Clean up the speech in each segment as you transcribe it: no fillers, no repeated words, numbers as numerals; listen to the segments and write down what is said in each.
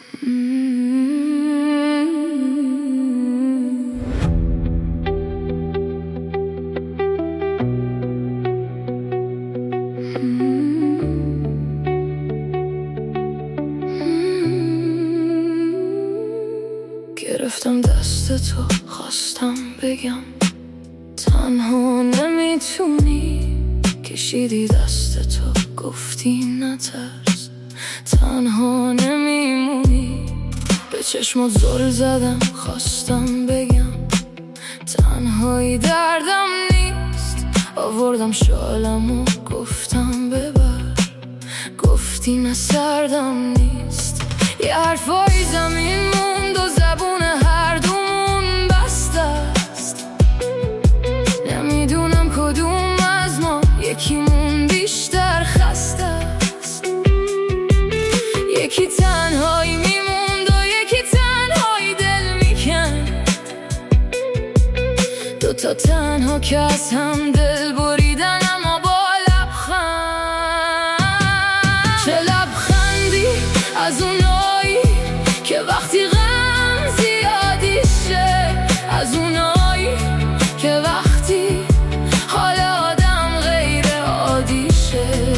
گرفتم دست تو، خواستم بگم تنها نمیتونی. کشیدی دست تو، گفتی نترس، تنها نمیمونی. به چشمات زل زدم، خواستم بگم تنهایی دردم نیست. آوردم شالم و گفتم ببر، گفتی نه سردم نیست. یه حرفای زمین موند و زبون هر دومون بسته است. نمیدونم کدوم از ما یکیمون بیشتر خسته است. یکی تنهایی میموند و یکی تنهایی دل میکند. دوتا تنها که از هم دل بریدن اما با لبخند. چه لبخندی از اونایی که وقتی غم زیادی شه، از اونایی که وقتی حال آدم غیر عادی شه.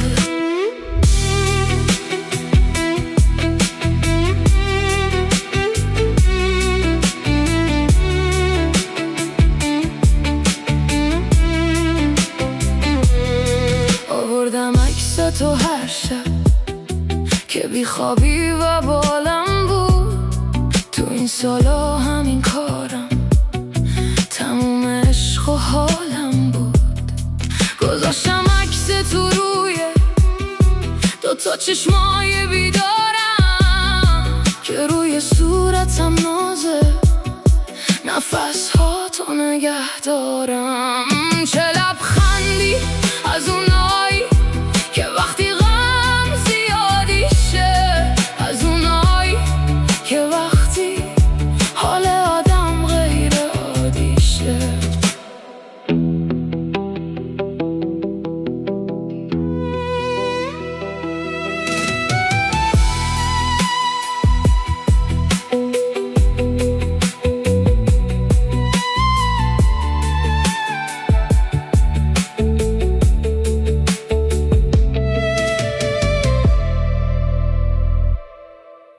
آوردم عکس تو هر شب که بیخوابی و بالم بود. تو این سالا همین کارم، تموم عشق و حالم بود. گذاشتم عکس تو روی دوتا چشمای بیدارم که روی صورتم نازه، نفس ها تو نگه دارم. چه لبخندی از اونایی که وقتی غم زیادی شه، از اونایی که وقتی حال آدم غیر عادی شه.